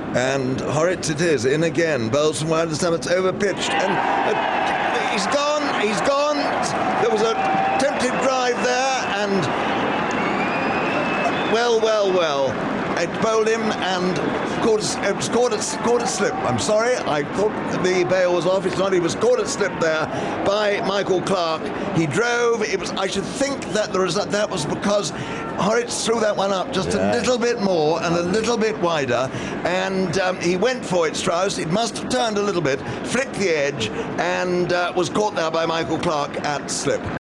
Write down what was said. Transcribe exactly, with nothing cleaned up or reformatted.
And Horrocks it is, in again. Bowls from wide this time, it's overpitched. And uh, he's gone, he's gone. There was a tempted drive there, and well, well, well. It bowled him and caught a, it scored, a, scored a slip. I'm sorry, I thought the bail was off. It's not. He was caught a slip there by Michael Clarke. He drove. It was. I should think that the result that was because Horrocks threw that one up just yeah. a little bit more and a little bit wider, and um, he went for it. Strauss. It must have turned a little bit, flicked the edge, and uh, was caught there by Michael Clarke at slip.